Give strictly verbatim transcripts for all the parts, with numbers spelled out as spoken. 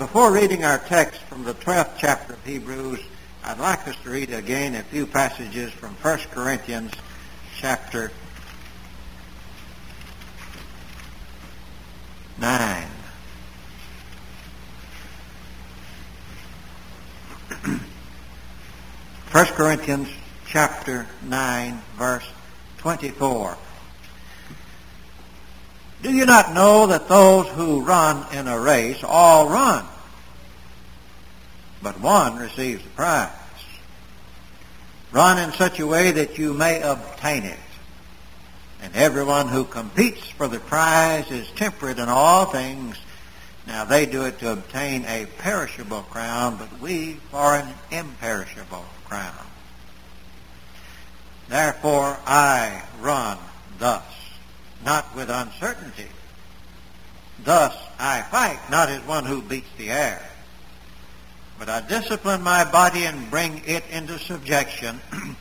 Before reading our text from the twelfth chapter of Hebrews, I'd like us to read again a few passages from First Corinthians chapter nine. First Corinthians chapter nine, verse twenty-four. Do you not know that those who run in a race all run, but one receives the prize? Run in such a way that you may obtain it. And everyone who competes for the prize is temperate in all things. Now they do it to obtain a perishable crown, but we for an imperishable crown. Therefore I run thus, not with uncertainty. Thus I fight, not as one who beats the air. But I discipline my body and bring it into subjection,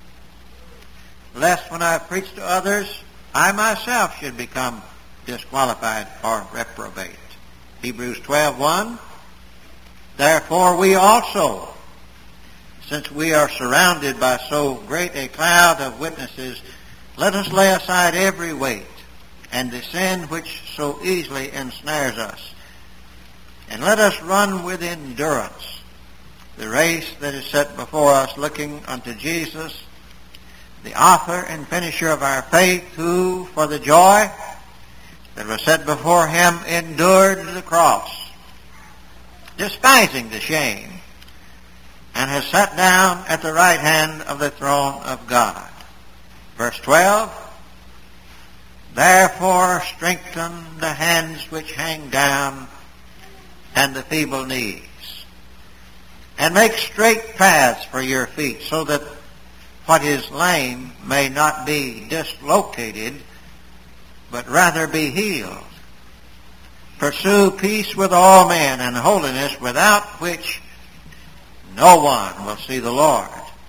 lest when I preach to others, I myself should become disqualified or reprobate. Hebrews twelve one. Therefore we also, since we are surrounded by so great a cloud of witnesses, let us lay aside every weight and the sin which so easily ensnares us, and let us run with endurance the race that is set before us, looking unto Jesus, the author and finisher of our faith, who for the joy that was set before him endured the cross, despising the shame, and has sat down at the right hand of the throne of God. Verse twelve. Therefore strengthen the hands which hang down and the feeble knees, and make straight paths for your feet, so that what is lame may not be dislocated, but rather be healed. Pursue peace with all men and holiness, without which no one will see the Lord.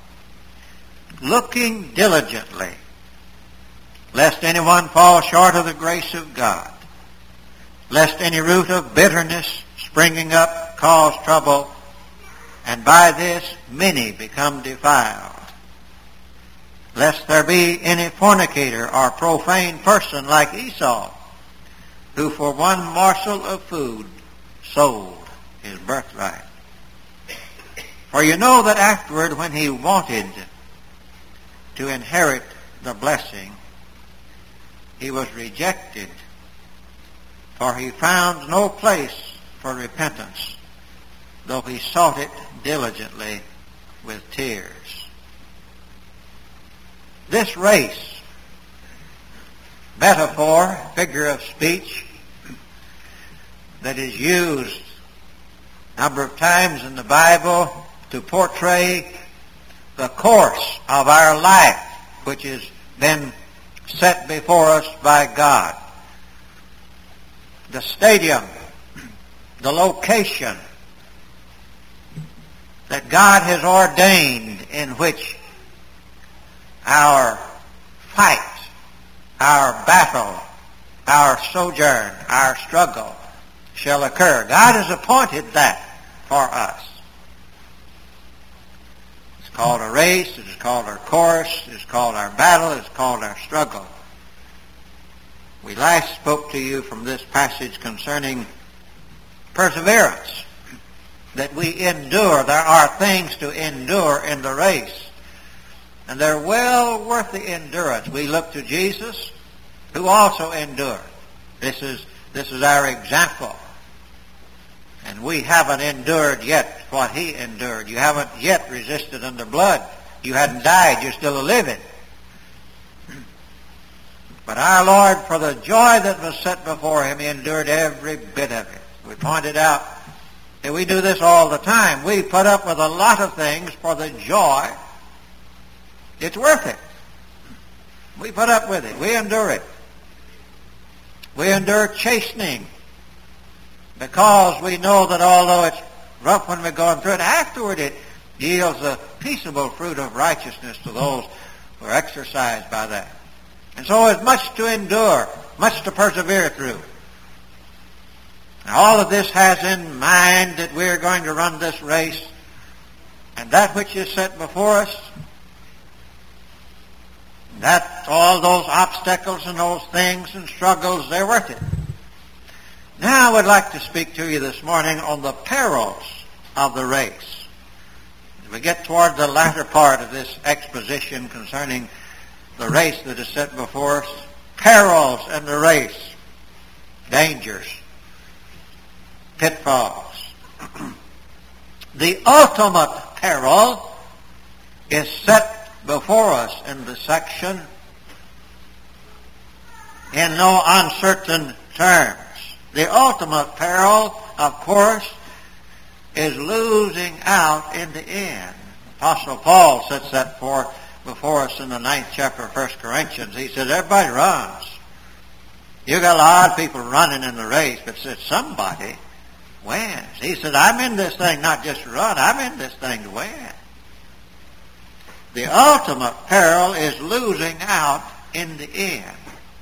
Looking diligently, lest anyone fall short of the grace of God, lest any root of bitterness springing up cause trouble, and by this many become defiled. Lest there be any fornicator or profane person like Esau, who for one morsel of food sold his birthright. For you know that afterward, when he wanted to inherit the blessing, he was rejected, for he found no place for repentance, though he sought it diligently with tears. This race, metaphor, figure of speech, that is used a number of times in the Bible to portray the course of our life, which has been set before us by God. The stadium, the location that God has ordained in which our fight, our battle, our sojourn, our struggle shall occur. God has appointed that for us. It's called a race, it is called our course, it's called our battle, it's called our struggle. We last spoke to you from this passage concerning perseverance, that we endure. There are things to endure in the race, and they're well worth the endurance. We look to Jesus, who also endured. This is, this is our example. And we haven't endured yet what he endured. You haven't yet resisted under blood. You hadn't died. You're still living. But our Lord, for the joy that was set before him, he endured every bit of it. We pointed out that we do this all the time. We put up with a lot of things for the joy. It's worth it. We put up with it. We endure it. We endure chastening, because we know that although it's rough when we're going through it, afterward it yields the peaceable fruit of righteousness to those who are exercised by that. And so it's much to endure, much to persevere through. All of this has in mind that we're going to run this race, and that which is set before us, that all those obstacles and those things and struggles, they're worth it. Now I would like to speak to you this morning on the perils of the race. As we get toward the latter part of this exposition concerning the race that is set before us, perils in the race, dangers, pitfalls. The ultimate peril is set before us in the section in no uncertain terms. The ultimate peril, of course, is losing out in the end. Apostle Paul sets that for, before us in the ninth chapter of First Corinthians. He says, everybody runs. You got a lot of people running in the race, but says somebody wins. He said, I'm in this thing not just to run, I'm in this thing to win. The ultimate peril is losing out in the end.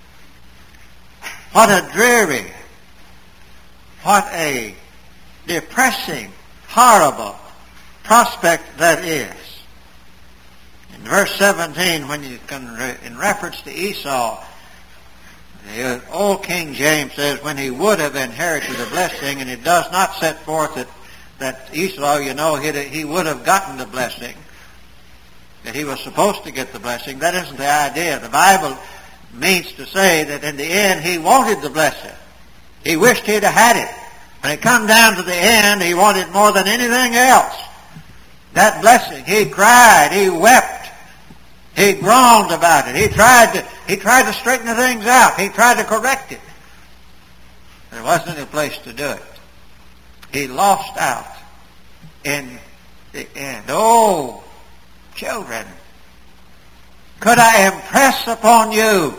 What a dreary, what a depressing, horrible prospect that is. In verse seventeen, when you can, in reference to Esau, the old King James says, when he would have inherited the blessing, and it does not set forth that, that Esau, you know, he would have gotten the blessing, that he was supposed to get the blessing. That isn't the idea. The Bible means to say that in the end he wanted the blessing. He wished he'd have had it. When it come down to the end, he wanted more than anything else that blessing. He cried, he wept, he groaned about it. He tried to, he tried to straighten the things out. He tried to correct it. There wasn't any place to do it. He lost out in the end. Oh, children, could I impress upon you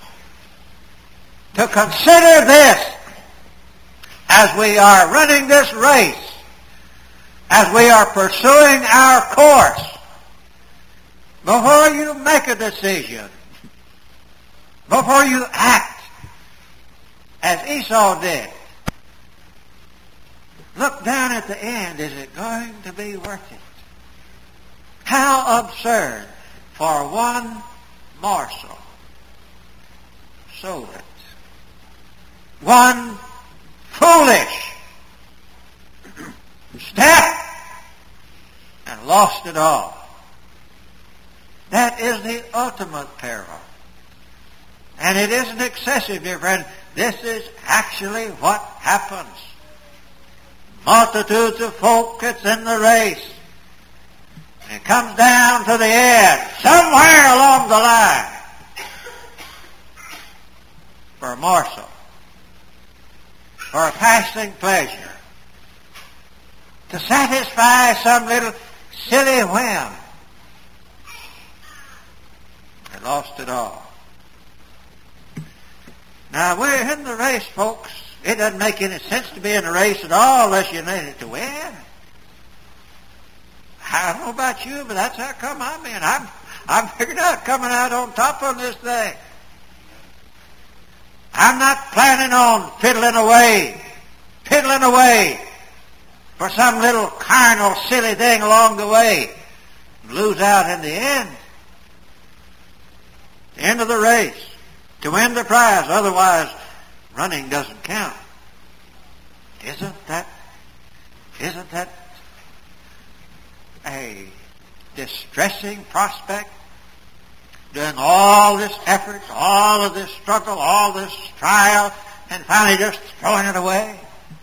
to consider this as we are running this race, as we are pursuing our course, before you make a decision, before you act as Esau did, look down at the end. Is it going to be worth it? How absurd for one morsel sold it. One foolish step and lost it all. That is the ultimate peril. And it isn't excessive, dear friend. This is actually what happens. Multitudes of folk that's in the race. It comes down to the end, somewhere along the line, for a morsel, for a passing pleasure, to satisfy some little silly whim. They lost it all. Now, we're in the race, folks. It doesn't make any sense to be in a race at all unless you're in it to win. I don't know about you, but that's how come I'm in. I'm, I'm figured out coming out on top on this thing. I'm not planning on fiddling away, fiddling away for some little carnal, silly thing along the way and lose out in the end. The end of the race, to win the prize. Otherwise, running doesn't count. Isn't that, isn't that a distressing prospect? Doing all this effort, all of this struggle, all this trial, and finally just throwing it away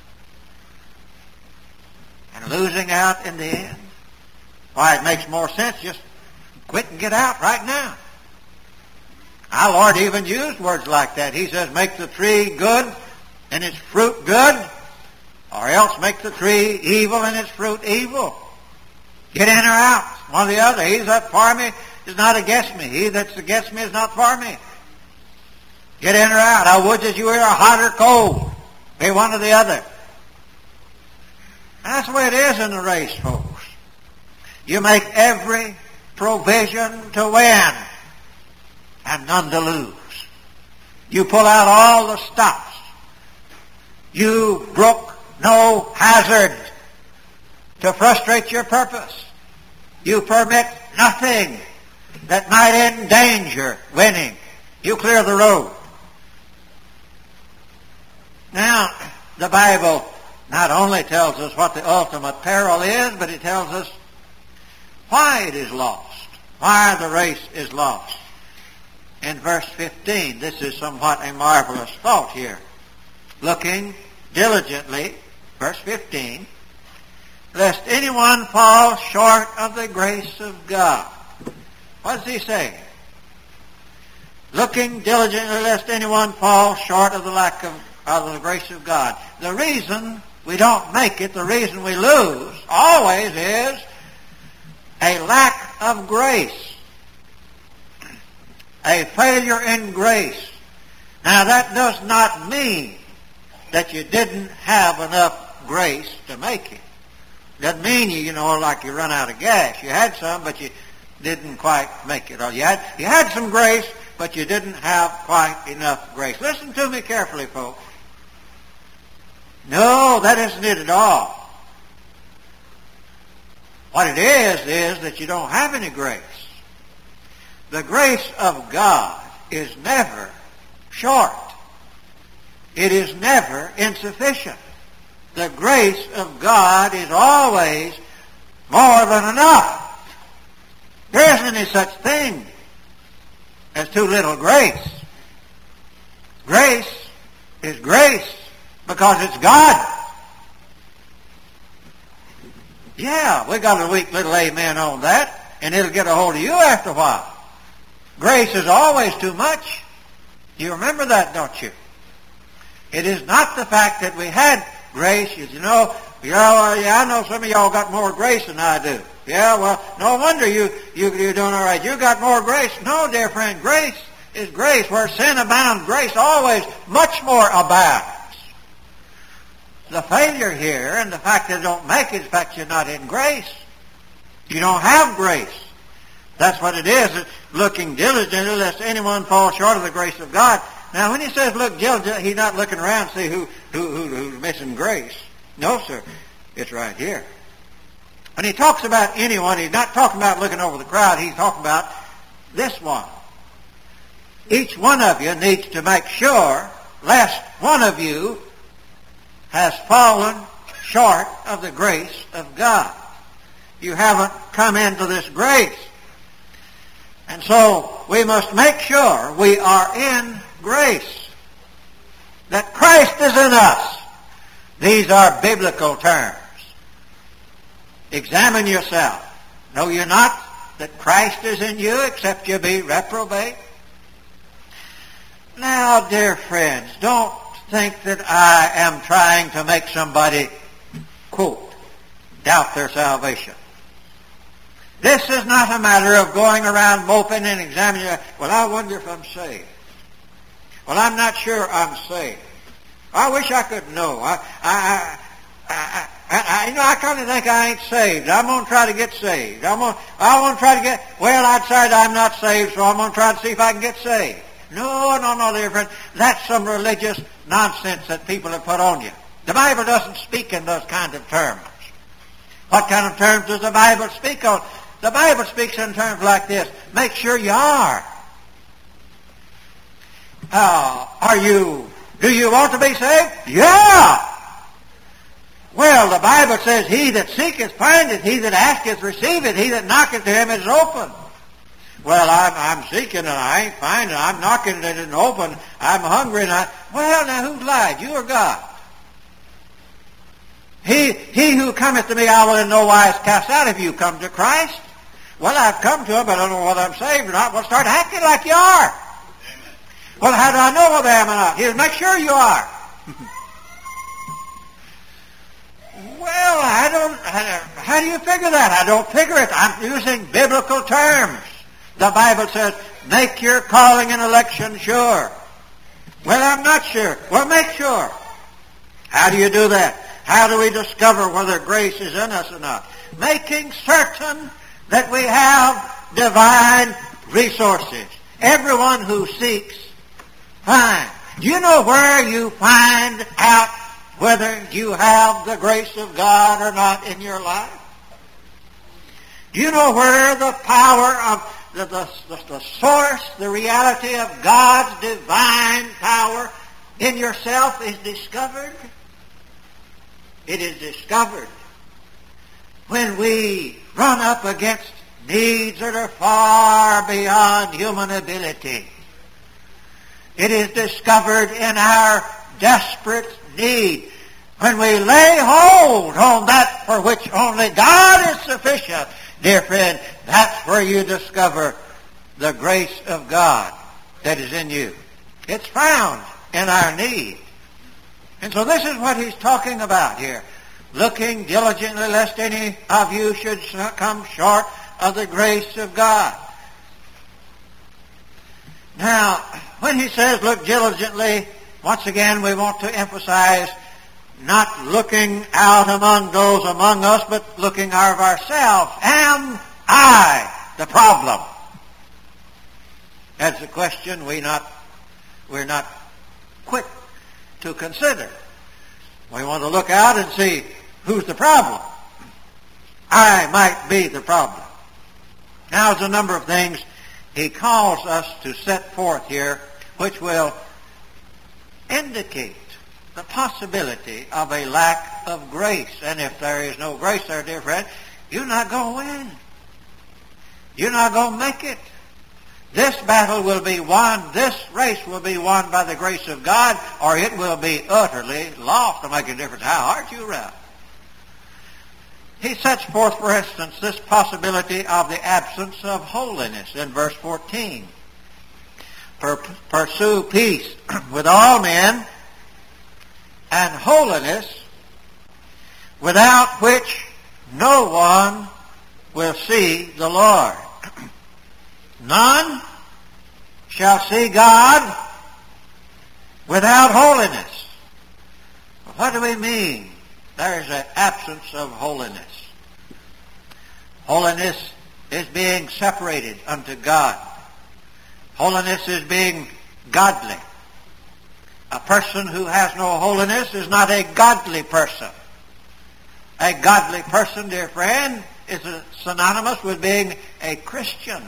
and losing out in the end. Why, it makes more sense just quit and get out right now. Our Lord even used words like that. He says, make the tree good and its fruit good, or else make the tree evil and its fruit evil. Get in or out, one or the other. He that for me is not against me. He that's against me is not for me. Get in or out. I would that you were hot or cold. Be one or the other. And that's the way it is in the race, folks. You make every provision to win and none to lose. You pull out all the stops. You brook no hazard to frustrate your purpose. You permit nothing that might endanger winning. You clear the road. Now, the Bible not only tells us what the ultimate peril is, but it tells us why it is lost, why the race is lost. In verse fifteen, this is somewhat a marvelous thought here. Looking diligently, verse fifteen, lest anyone fall short of the grace of God. What does he say? Looking diligently lest anyone fall short of the lack of, of the grace of God. The reason we don't make it, the reason we lose, always is a lack of grace. A failure in grace. Now that does not mean that you didn't have enough grace to make it. Doesn't mean you, you know, like you run out of gas. You had some, but you didn't quite make it. Or you had, you had some grace, but you didn't have quite enough grace. Listen to me carefully, folks. No, that isn't it at all. What it is, is that you don't have any grace. The grace of God is never short. It is never insufficient. The grace of God is always more than enough. There isn't any such thing as too little grace. Grace is grace because it's God. Yeah, we got a weak little amen on that, and it'll get a hold of you after a while. Grace is always too much. You remember that, don't you? It is not the fact that we had grace. You know, yeah, yeah, I know some of y'all got more grace than I do. Yeah, well, no wonder you, you, you're doing all right. You got more grace. No, dear friend, grace is grace. Where sin abounds, grace always much more abounds. The failure here and the fact that you don't make it is the fact you're not in grace. You don't have grace. That's what it is. It's looking diligently lest anyone fall short of the grace of God. Now, when he says look diligently, he's not looking around to see who, who, who, who's missing grace. No, sir. It's right here. When he talks about anyone, he's not talking about looking over the crowd. He's talking about this one. Each one of you needs to make sure lest one of you has fallen short of the grace of God. You haven't come into this grace. And so we must make sure we are in grace. That Christ is in us. These are biblical terms. Examine yourself. Know you not that Christ is in you except you be reprobate? Now, dear friends, don't think that I am trying to make somebody, quote, doubt their salvation. This is not a matter of going around moping and examining, well, I wonder if I'm saved. Well, I'm not sure I'm saved. I wish I could know. I, I, I, I, I you know, I kind of think I ain't saved. I'm going to try to get saved. I'm going, I want to try to get, well, I'd say I'm not saved, so I'm going to try to see if I can get saved. No, no, no, dear friend. That's some religious nonsense that people have put on you. The Bible doesn't speak in those kind of terms. What kind of terms does the Bible speak on? The Bible speaks in terms like this. Make sure you are. Uh, are you, do you want to be saved? Yeah! Well, the Bible says, he that seeketh findeth, he that asketh receiveth, he that knocketh to him is open. Well, I'm, I'm seeking and I ain't finding. I'm knocking and it isn't open. I'm hungry and I... Well, now who lied? You or God? He, he who cometh to me I will in no wise cast out. If you come to Christ, well, I've come to him, but I don't know whether I'm saved or not. Well, start acting like you are. Amen. Well, how do I know whether I am or not? He'll make sure you are. Well, I don't... How do you figure that? I don't figure it. I'm using biblical terms. The Bible says, make your calling and election sure. Well, I'm not sure. Well, make sure. How do you do that? How do we discover whether grace is in us or not? Making certain that we have divine resources. Everyone who seeks finds. Do you know where you find out whether you have the grace of God or not in your life? Do you know where the power of the, the, the, the source, the reality of God's divine power in yourself is discovered? It is discovered when we run up against needs that are far beyond human ability. It is discovered in our desperate need when we lay hold on that for which only God is sufficient. Dear friend, that's where you discover the grace of God that is in you. It's found in our need. And so this is what he's talking about here. Looking diligently lest any of you should come short of the grace of God. Now, when he says look diligently, once again we want to emphasize not looking out among those among us, but looking out of ourselves. Am I the problem? That's a question we not, we're not quick to consider. We want to look out and see who's the problem. I might be the problem. Now, there's a number of things he calls us to set forth here which will indicate the possibility of a lack of grace. And if there is no grace there, dear friend, you're not going to win. You're not going to make it. This battle will be won, this race will be won by the grace of God, or it will be utterly lost. It'll make a difference how hard you run. He sets forth, for instance, this possibility of the absence of holiness in verse fourteen. Pursue peace with all men and holiness, without which no one will see the Lord. None shall see God without holiness. What do we mean? There is an absence of holiness. Holiness is being separated unto God. Holiness is being godly. A person who has no holiness is not a godly person. A godly person, dear friend, is synonymous with being a Christian.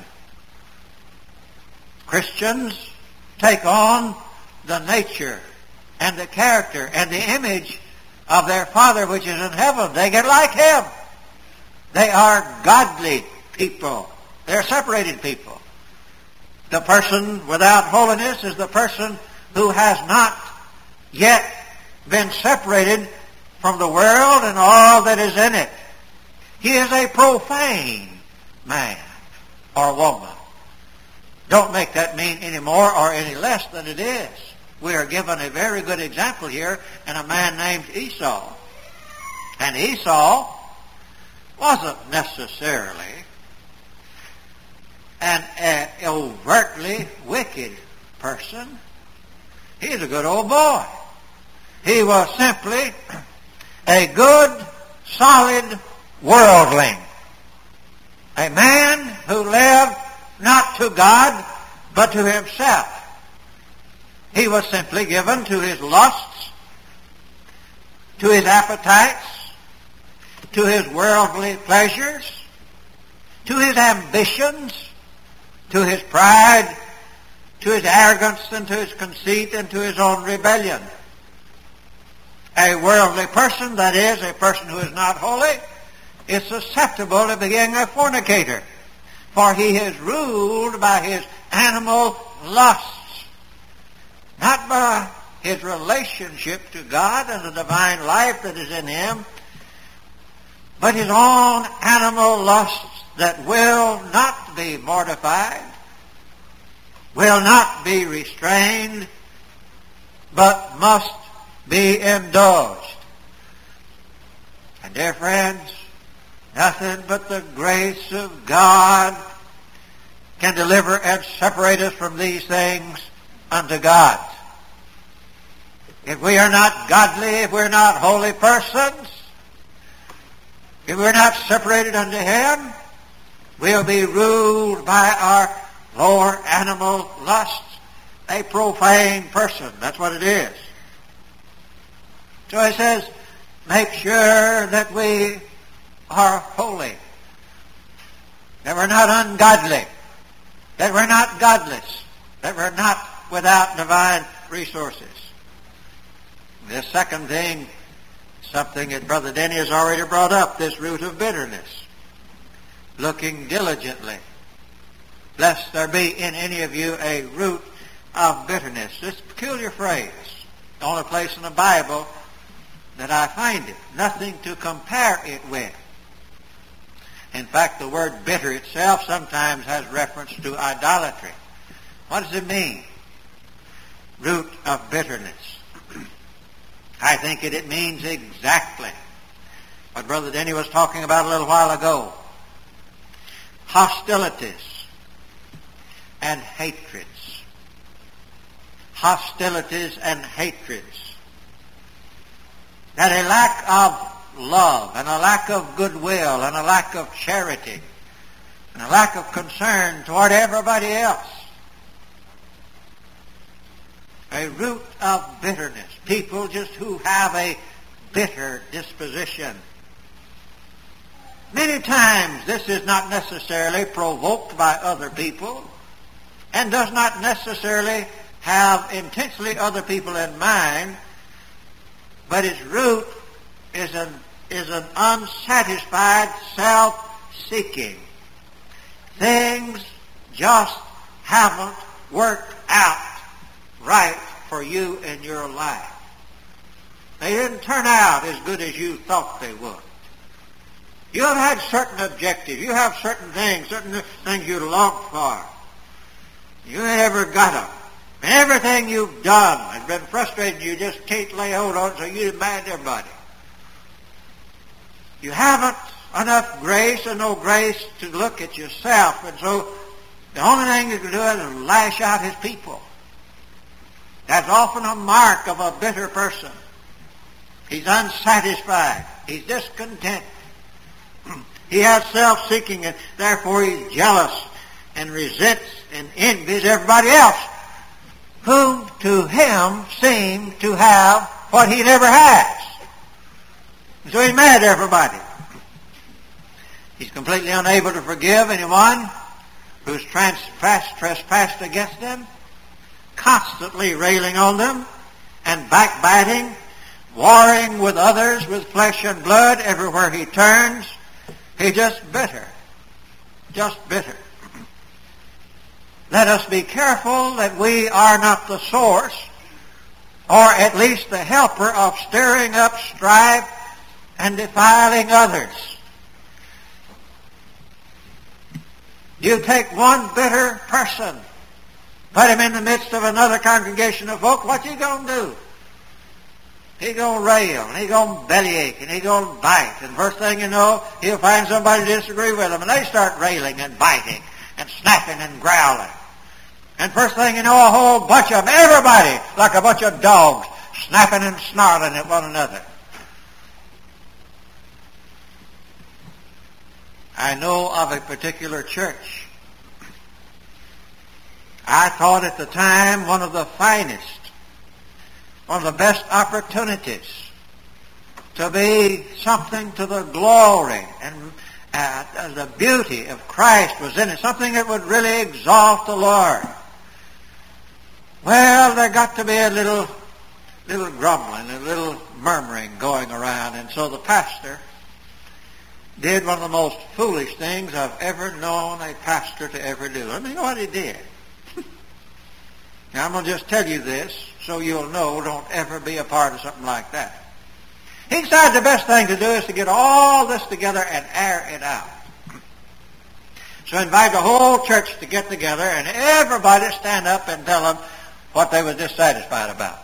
Christians take on the nature and the character and the image of their Father which is in heaven. They get like Him. They are godly people. They're separated people. The person without holiness is the person who has not yet been separated from the world and all that is in it. He is a profane man or woman. Don't make that mean any more or any less than it is. We are given a very good example here in a man named Esau. And Esau wasn't necessarily an uh, overtly wicked person. He's a good old boy. He was simply a good, solid worldling. A man who lived not to God, but to himself. He was simply given to his lusts, to his appetites, to his worldly pleasures, to his ambitions, to his pride, to his arrogance, and to his conceit, and to his own rebellion. A worldly person, that is, a person who is not holy, is susceptible to being a fornicator, for he is ruled by his animal lusts, not by his relationship to God and the divine life that is in him, but his own animal lusts that will not be mortified, will not be restrained, but must be indulged. And dear friends, nothing but the grace of God can deliver and separate us from these things unto God. If we are not godly, if we're not holy persons, if we're not separated unto Him, we'll be ruled by our lower animal lusts. A profane person, that's what it is. So he says, make sure that we are holy, that we're not ungodly, that we're not godless, that we're not without divine resources. The second thing, something that Brother Denny has already brought up, this root of bitterness. Looking diligently, lest there be in any of you a root of bitterness. This peculiar phrase, the only place in the Bible that I find it. Nothing to compare it with. In fact, the word bitter itself sometimes has reference to idolatry. What does it mean? Root of bitterness. I think it, it means exactly what Brother Denny was talking about a little while ago. Hostilities and hatreds. Hostilities and hatreds. That a lack of love and a lack of goodwill and a lack of charity and a lack of concern toward everybody else. A root of bitterness. People just who have a bitter disposition. Many times this is not necessarily provoked by other people and does not necessarily have intentionally other people in mind, but its root is an, is an unsatisfied self-seeking. Things just haven't worked out right for you in your life. They didn't turn out as good as you thought they would. You have had certain objectives. You have certain things, certain things you longed for. You ain't ever got them. And everything you've done has been frustrating. You just can't lay hold on it, so you're mad at everybody. You haven't enough grace or no grace to look at yourself, and so the only thing you can do is lash out his people. That's often a mark of a bitter person. He's unsatisfied. He's discontent. He has self-seeking, and therefore he's jealous and resents and envies everybody else who to him seem to have what he never has. So he's mad at everybody. He's completely unable to forgive anyone who's trespassed, trespassed against them, constantly railing on them and backbiting, warring with others with flesh and blood everywhere he turns. He's just bitter. Just bitter. Let us be careful that we are not the source, or at least the helper, of stirring up strife and defiling others. You take one bitter person, put him in the midst of another congregation of folk, what's he going to do? He's going to rail, and he's going to bellyache, and he's going to bite. And first thing you know, he'll find somebody to disagree with him, and they start railing and biting and snapping and growling. And first thing you know, a whole bunch of them, everybody, like a bunch of dogs, snapping and snarling at one another. I know of a particular church. I thought at the time one of the finest, one of the best opportunities to be something to the glory and uh, the beauty of Christ was in it, something that would really exalt the Lord. Well, there got to be a little, little grumbling, a little murmuring going around, and so the pastor did one of the most foolish things I've ever known a pastor to ever do. I mean, what he did. Now, I'm going to just tell you this so you'll know, don't ever be a part of something like that. He decided the best thing to do is to get all this together and air it out. So invite the whole church to get together and everybody stand up and tell them what they were dissatisfied about.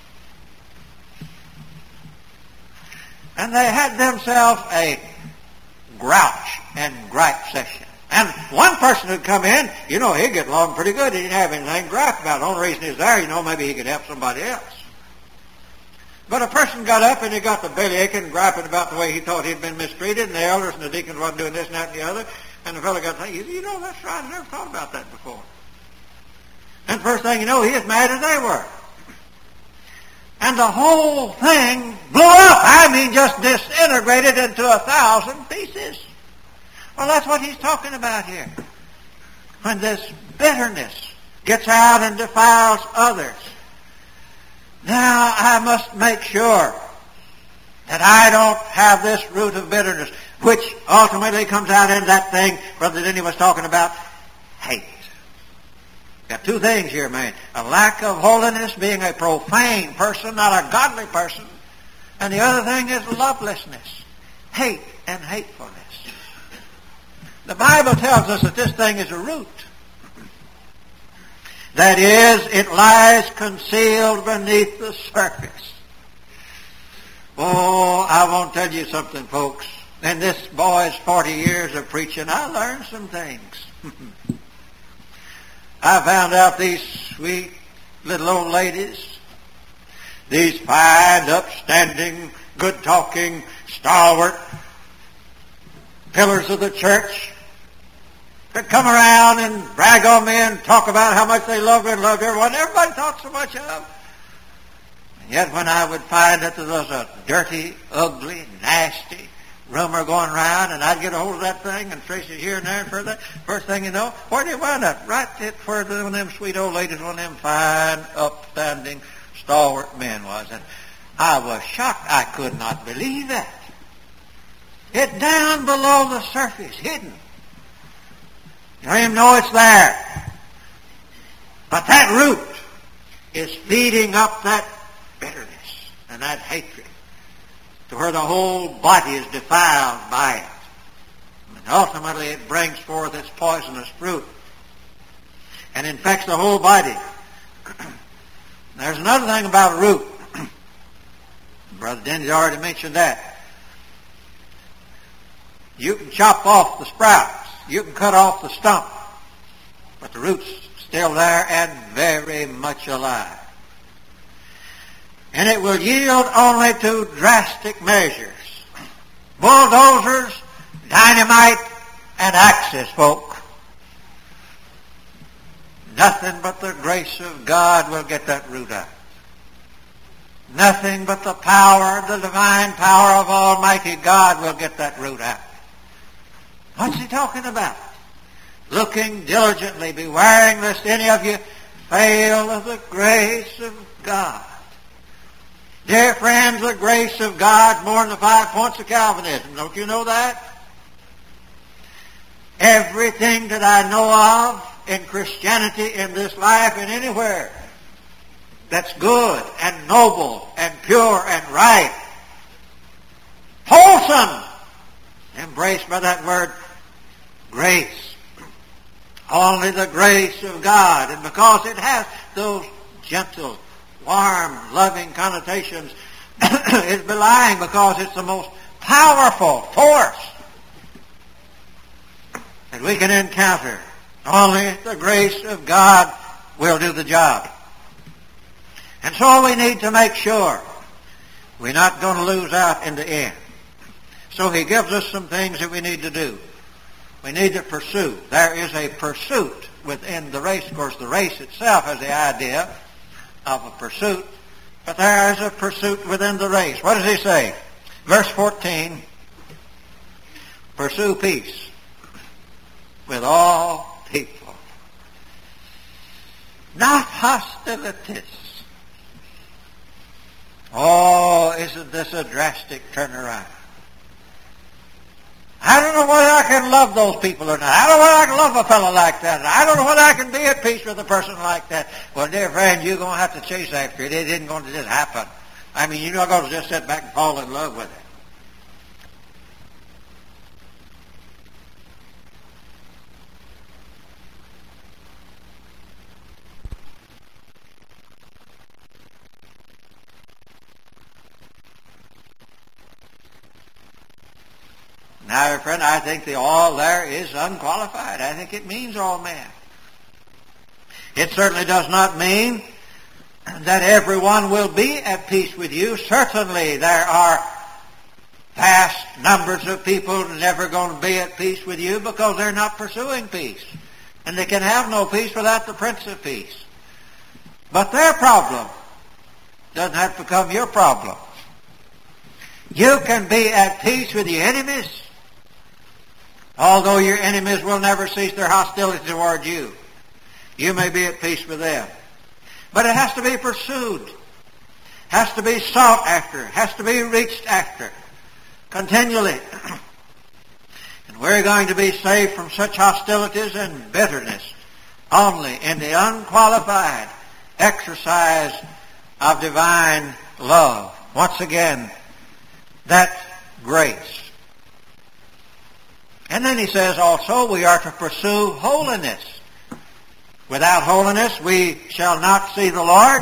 And they had themselves a grouch and gripe session. And one person who'd come in, you know, he'd get along pretty good. He didn't have anything to gripe about. The only reason he was there, you know, maybe he could help somebody else. But a person got up and he got the belly aching and griping about the way he thought he'd been mistreated, and the elders and the deacons wasn't doing this and that and the other. And the fellow got thinking, you know, that's right, I never thought about that before. And first thing you know, he was mad as they were. And the whole thing blew up. I mean, just disintegrated into a thousand pieces. Well, that's what he's talking about here. When this bitterness gets out and defiles others. Now, I must make sure that I don't have this root of bitterness, which ultimately comes out in that thing Brother Denny was talking about, hate. Got two things here, man. A lack of holiness, being a profane person, not a godly person. And the other thing is lovelessness, hate and hatefulness. The Bible tells us that this thing is a root. That is, it lies concealed beneath the surface. Oh, I want to tell you something, folks. In this boy's forty years of preaching, I learned some things. I found out these sweet little old ladies, these fine, upstanding, good-talking, stalwart pillars of the church, could come around and brag on me and talk about how much they loved me and loved everyone everybody thought so much of. And yet when I would find that there was a dirty, ugly, nasty rumor going around, and I'd get a hold of that thing and trace it here and there and further, first thing you know, where do you wind up? Right at where one of them sweet old ladies, one of them fine, upstanding, stalwart men was. And I was shocked. I could not believe that. It down below the surface, hidden. You don't even know it's there. But that root is feeding up that bitterness and that hatred to where the whole body is defiled by it. And ultimately it brings forth its poisonous fruit and infects the whole body. There's another thing about a root. Brother Denny's already mentioned that. You can chop off the sprouts. You can cut off the stump. But the root's still there and very much alive. And it will yield only to drastic measures. Bulldozers, dynamite, and axes, folk. Nothing but the grace of God will get that root out. Nothing but the power, the divine power of Almighty God will get that root out. What's he talking about? Looking diligently, bewaring lest any of you fail of the grace of God. Dear friends, the grace of God more than the five points of Calvinism. Don't you know that? Everything that I know of in Christianity, in this life, and anywhere, that's good and noble and pure and right, wholesome, embraced by that word, grace. Only the grace of God. And because it has those gentle, warm, loving connotations, it's belying because it's the most powerful force that we can encounter. Only the grace of God will do the job. And so we need to make sure we're not going to lose out in the end. So he gives us some things that we need to do. We need to pursue. There is a pursuit within the race. Of course, the race itself has the idea of a pursuit, but there is a pursuit within the race. What does he say? Verse fourteen, pursue peace with all people, not hostilities. Oh, isn't this a drastic turnaround? I don't know whether I can love those people or not. I don't know whether I can love a fellow like that. I don't know whether I can be at peace with a person like that. Well, dear friend, you're going to have to chase after it. It isn't going to just happen. I mean, you're not going to just sit back and fall in love with it. Now, friend, I think the all there is unqualified. I think it means all men. It certainly does not mean that everyone will be at peace with you. Certainly there are vast numbers of people never going to be at peace with you because they're not pursuing peace. And they can have no peace without the Prince of Peace. But their problem Doesn't have to become your problem. You can be at peace with your enemies, although your enemies will never cease their hostility toward you. You may be at peace with them. But it has to be pursued, has to be sought after, has to be reached after continually. And we're going to be saved from such hostilities and bitterness only in the unqualified exercise of divine love. Once again, that grace. And then he says also we are to pursue holiness. Without holiness we shall not see the Lord.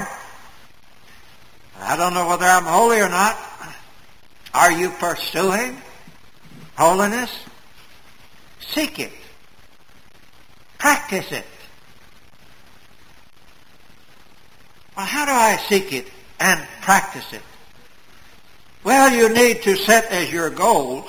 I don't know whether I'm holy or not. Are you pursuing holiness? Seek it. Practice it. Well, how do I seek it and practice it? Well, you need to set as your goal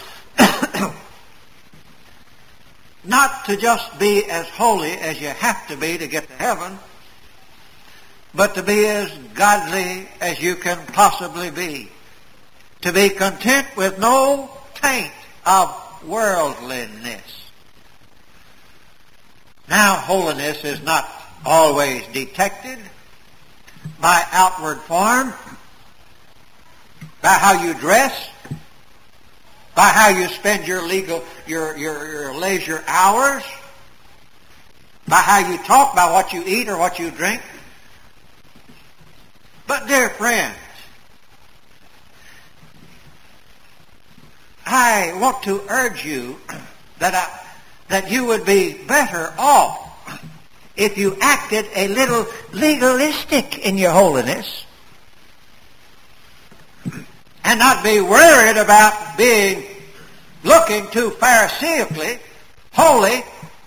not to just be as holy as you have to be to get to heaven, but to be as godly as you can possibly be. To be content with no taint of worldliness. Now, holiness is not always detected by outward form, by how you dress, by how you spend your legal, your, your, your leisure hours, by how you talk, by what you eat or what you drink. But dear friends, I want to urge you that I, that you would be better off if you acted a little legalistic in your holiness and not be worried about being, looking too pharisaically holy,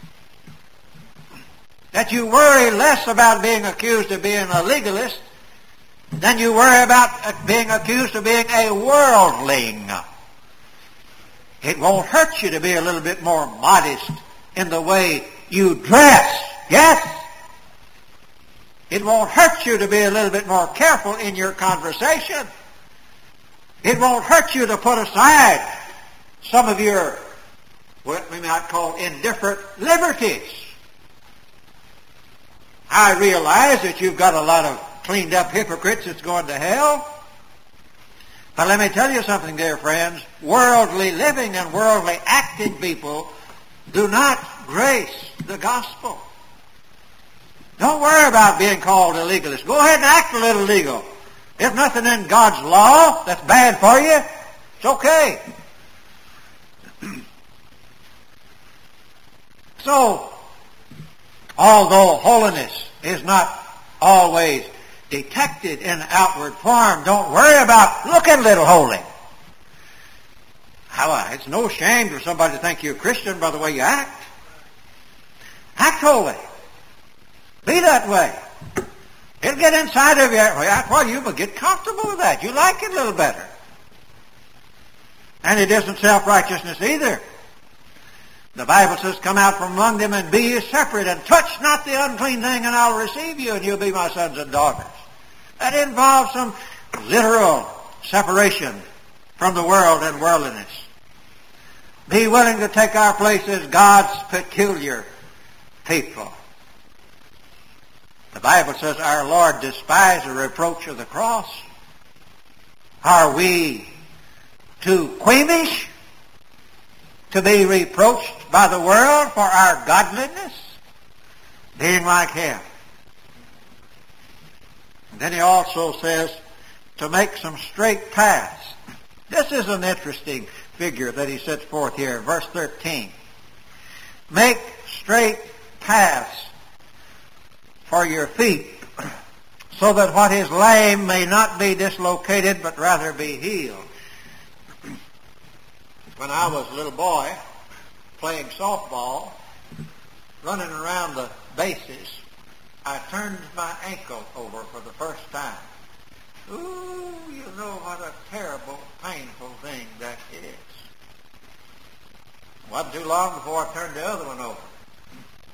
that you worry less about being accused of being a legalist than you worry about being accused of being a worldling. It won't hurt you to be a little bit more modest in the way you dress. Yes? It won't hurt you to be a little bit more careful in your conversation. It won't hurt you to put aside some of your, what we might call indifferent liberties. I realize that you've got a lot of cleaned up hypocrites that's going to hell. But let me tell you something, dear friends. Worldly living and worldly acting people do not grace the gospel. Don't worry about being called a legalist. Go ahead and act a little legal. If nothing in God's law that's bad for you, it's okay. So, although holiness is not always detected in outward form, don't worry about looking a little holy. How, it's no shame for somebody to think you're a Christian by the way you act. Act holy. Be that way. It'll get inside of you. Well, you will get comfortable with that. You like it a little better. And it isn't self-righteousness either. The Bible says, come out from among them and be ye separate, and touch not the unclean thing, and I'll receive you, and you'll be my sons and daughters. That involves some literal separation from the world and worldliness. Be willing to take our place as God's peculiar people. The Bible says our Lord despised the reproach of the cross. Are we too squeamish to be reproached by the world for our godliness? Being like him. And then he also says to make some straight paths. This is an interesting figure that he sets forth here, verse thirteen. Make straight paths for your feet, so that what is lame may not be dislocated, but rather be healed. When I was a little boy, playing softball, running around the bases, I turned my ankle over for the first time. Ooh, you know what a terrible, painful thing that is. It wasn't too long before I turned the other one over.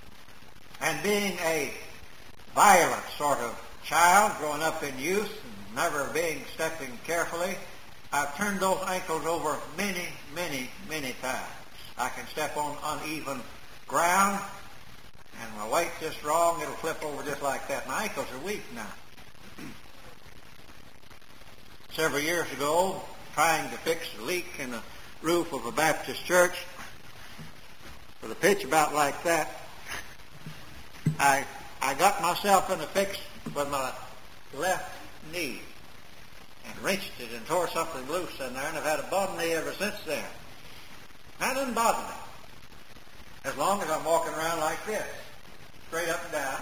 And being a violent sort of child growing up in youth and never being stepping carefully, I've turned those ankles over many, many, many times. I can step on uneven ground, and my weight's just wrong, it'll flip over just like that. My ankles are weak now. Several years ago, trying to fix a leak in the roof of a Baptist church, with a pitch about like that, I I got myself in a fix with my left knee and wrenched it and tore something loose in there, and I've had a bum knee ever since then. That doesn't bother me, as long as I'm walking around like this, straight up and down.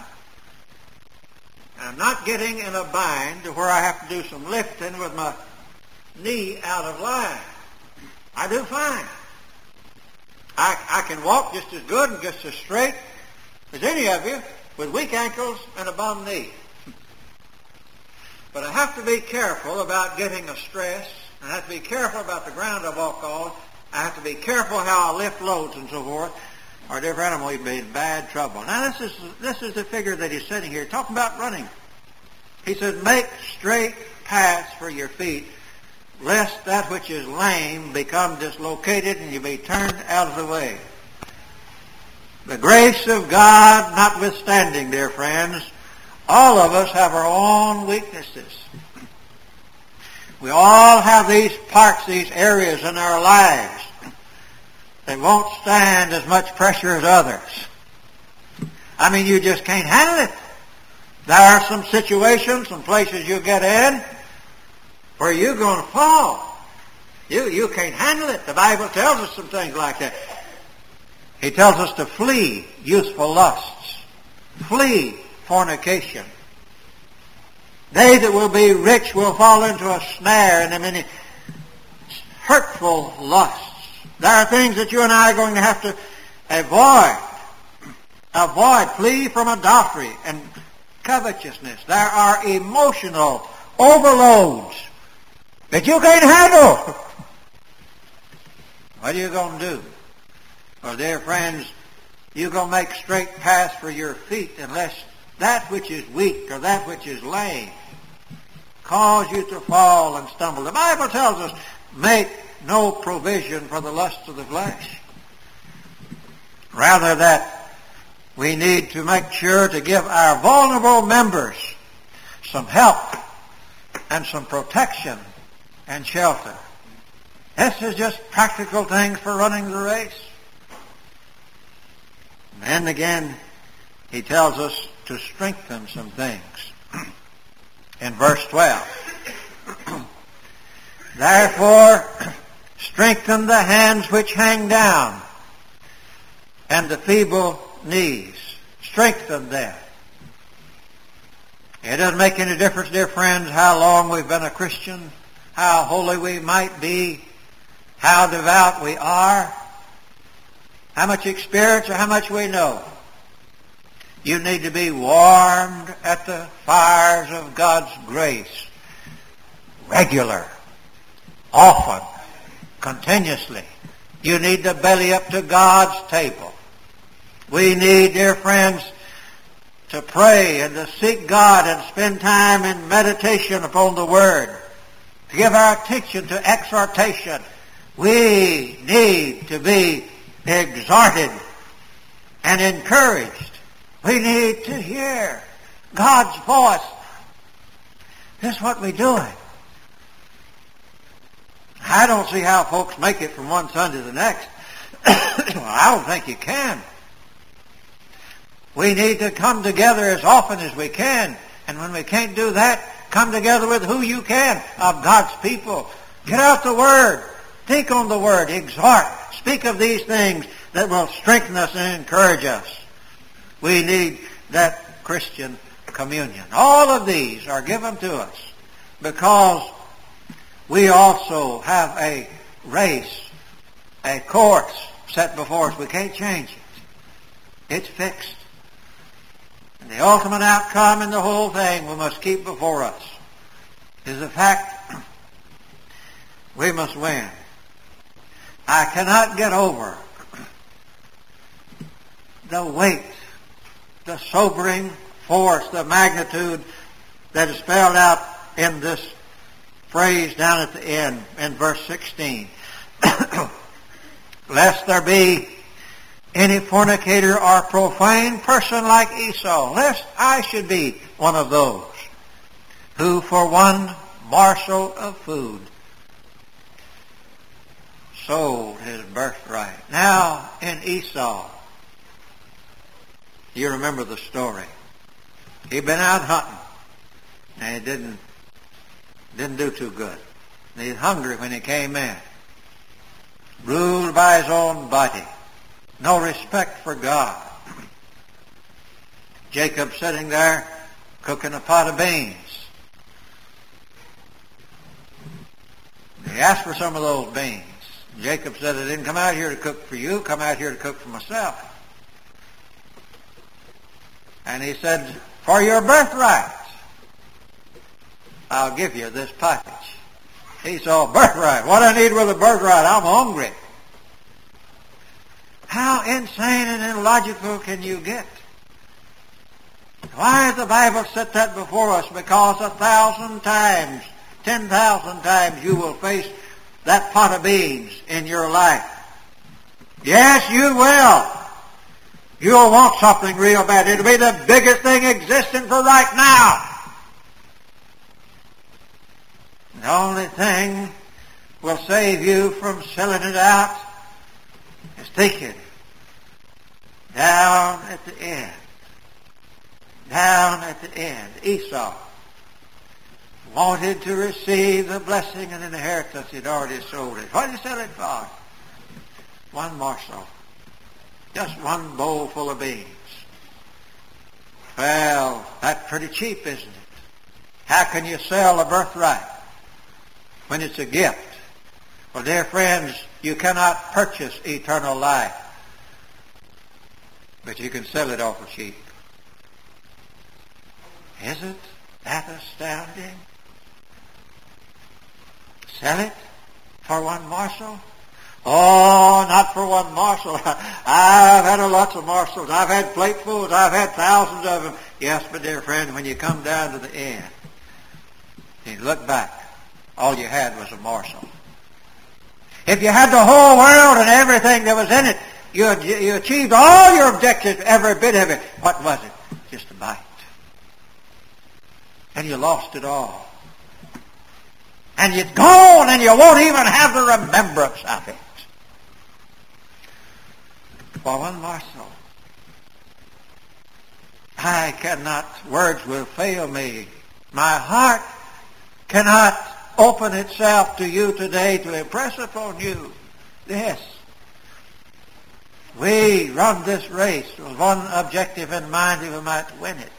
I'm not getting in a bind to where I have to do some lifting with my knee out of line. I do fine. I, I can walk just as good and just as straight as any of you with weak ankles and a bum knee. But I have to be careful about getting a stress. I have to be careful about the ground I walk on. I have to be careful how I lift loads and so forth, or dear friend, I'm going to be in bad trouble. Now, this is this is the figure that he's sitting here talking about running. He says, make straight paths for your feet, lest that which is lame become dislocated and you be turned out of the way. The grace of God notwithstanding, dear friends, all of us have our own weaknesses. We all have these parts, these areas in our lives that won't stand as much pressure as others. I mean, you just can't handle it. There are some situations, some places you get in where you're going to fall. You, you can't handle it. The Bible tells us some things like that. He tells us to flee youthful lusts. Flee fornication. They that will be rich will fall into a snare and in many hurtful lusts. There are things that you and I are going to have to avoid. Avoid. Flee from adultery and covetousness. There are emotional overloads that you can't handle. What are you going to do? Well, dear friends, you're going to make straight paths for your feet unless that which is weak or that which is lame cause you to fall and stumble. The Bible tells us, make no provision for the lusts of the flesh. Rather that we need to make sure to give our vulnerable members some help and some protection and shelter. This is just practical things for running the race. And then again, he tells us to strengthen some things. In verse twelve, therefore, strengthen the hands which hang down and the feeble knees. Strengthen them. It doesn't make any difference, dear friends, how long we've been a Christian, how holy we might be, how devout we are, how much experience or how much we know. You need to be warmed at the fires of God's grace. Regular. Often. Continuously. You need to belly up to God's table. We need, dear friends, to pray and to seek God and spend time in meditation upon the Word. To give our attention to exhortation. We need to be exhorted and encouraged. We need to hear God's voice. This is what we're doing. I don't see how folks make it from one Sunday to the next. I don't think you can. We need to come together as often as we can. And when we can't do that, come together with who you can of God's people. Get out the Word. Think on the Word. Exhort. Speak of these things that will strengthen us and encourage us. We need that Christian communion. All of these are given to us because we also have a race, a course set before us. We can't change it. It's fixed. And the ultimate outcome in the whole thing we must keep before us is the fact we must win. I cannot get over the weight, the sobering force, the magnitude that is spelled out in this phrase down at the end in verse sixteen. Lest there be any fornicator or profane person like Esau, lest I should be one of those who for one morsel of food sold his birthright. Now, in Esau, you remember the story. He'd been out hunting, and he didn't, didn't do too good. And he was hungry when he came in. Ruled by his own body. No respect for God. Jacob sitting there cooking a pot of beans. He asked for some of those beans. Jacob said, I didn't come out here to cook for you, come out here to cook for myself. And he said, for your birthright, I'll give you this pottage. He saw birthright. What I need with a birthright? I'm hungry. How insane and illogical can you get? Why has the Bible set that before us? Because a thousand times, ten thousand times you will face that pot of beans in your life. Yes, you will. You'll want something real bad. It'll be the biggest thing existing for right now. The only thing will save you from selling it out is thinking down at the end. Down at the end. Esau wanted to receive the blessing and inheritance. He'd already sold it. What did he sell it for? One morsel. Just one bowl full of beans. Well, that's pretty cheap, isn't it? How can you sell a birthright when it's a gift? Well, dear friends, you cannot purchase eternal life, but you can sell it awful cheap. Isn't that astounding? Sell it for one morsel? Oh, not for one morsel. I've had a lots of morsels. I've had platefuls. I've had thousands of them. Yes, but dear friend, when you come down to the end, you look back, all you had was a morsel. If you had the whole world and everything that was in it, you, you achieved all your objectives, every bit of it. What was it? Just a bite. And you lost it all. And it's gone, and you won't even have the remembrance of it. For one morsel. I cannot, words will fail me. My heart cannot open itself to you today to impress upon you this. We run this race with one objective in mind, if we might win it.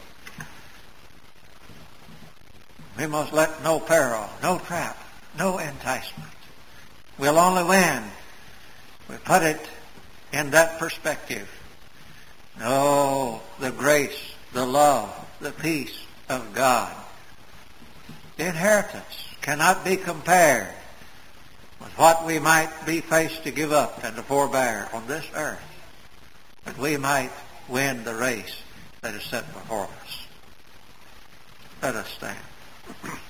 We must let no peril, no trap, no enticement. We'll only win. We put it in that perspective. No, the grace, the love, the peace of God. The inheritance cannot be compared with what we might be faced to give up and to forbear on this earth, but we might win the race that is set before us. Let us stand.